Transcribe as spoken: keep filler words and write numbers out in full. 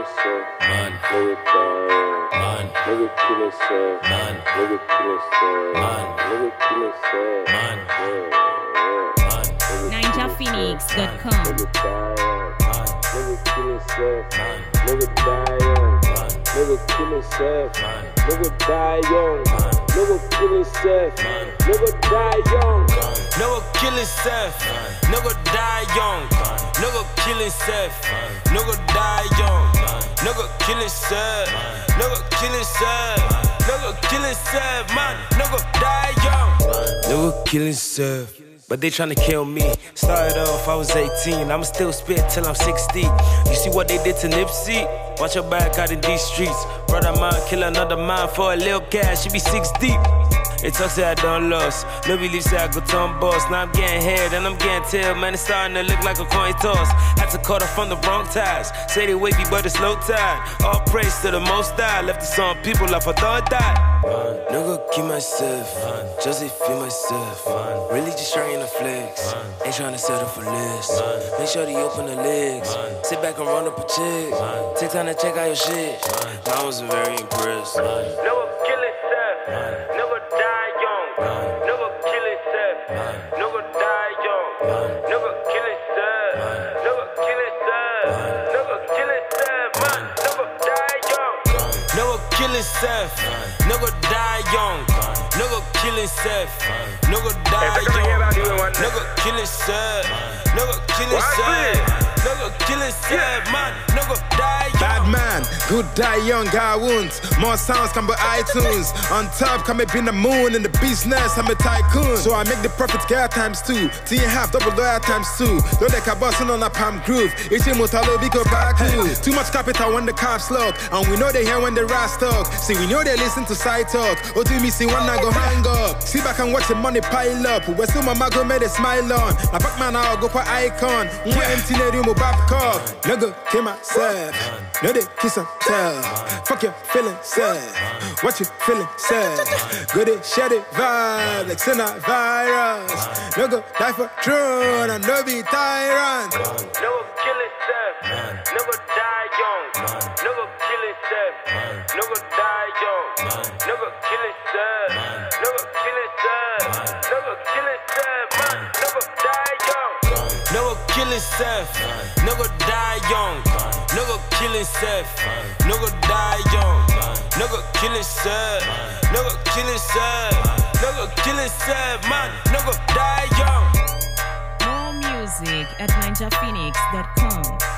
himself, man. Nigga die, man. Nigga kill himself, man. Nigga kill himself, man. Nigga kill himself, man. ninja phoenix dot com. Nigga die, nigga kill himself, man. Nigga die young, nigga kill himself, man. Nigga die young, nigga kill himself, man. Nigga die young, nigga kill himself, nigga die young, nigga kill himself, nigga die young, nigga kill himself, nigga kill himself, nigga kill himself, man, nigga die young, nigga kill himself. But they tryna kill me. Started off, I was eighteen. I'ma still spit till I'm sixty. You see what they did to Nipsey? Watch your back out in these streets. Brother mine, kill another mine for a little cash. She be six deep. They talk say I done lost. No believe say I go turn boss. Now I'm getting head and I'm getting tail. Man, it's starting to look like a coin toss. Had to cut off from the wrong ties. Say they wavy, but it's low tide. All praise to the most high. Left the some people off, I thought died. Nigga, keep myself. Just feel myself. Really just trying to flex. Ain't trying to settle for less. Make sure they open the legs. Sit back and run up a check. Take time to check out your shit. I was very impressed. Nigga, kill himself. Nigga, die young. Nigga, kill himself. Nigga, die young. Nigga, kill himself. Nigga, kill himself. Nigga, kill himself. Man, nigga, die young. Nigga, kill himself. Nigga, die young. Nigga, kill himself. Nigga, die young. Nigga, kill himself. Nigga, kill himself. Nigga, kill himself. Man, nigga, die young. Bad man, good die young, I won't. More sounds come by iTunes. On top, come up in the moon. In the business, I'm a tycoon. So I make the profits get times two. T and half, double dollar times two. Don't like a bustin' on a palm groove. It's a motalo, we go back to. Too much capital when the cops look. And we know they hear when the rats talk. See, we know they listen to side talk. Or do me see one I go hang up. See back and watch the money pile up. We're still my mago made a smile on. My back man, I'll go for icon. One empty lady, my back cup. Nigga, kill myself. No, they kiss and tell. Fuck your feeling sad. What you feeling sad? Good it, shed it, vibe. Like send a virus. Nigga, die for true. And no be tyrant. Nigga, kill himself. Nigga, die young. Nigga, kill himself. Nigga, die young. Nigga, kill himself. Nigga, kill himself. Nigga, kill himself. Man, nigga, die young. Nigga, kill himself. Nigga, die young. Nigga, kill himself. Nigga, die young. Nigga, kill himself. Nigga, kill himself. Nigga, kill himself. Man, nigga, die young. More music at ninja phoenix dot com.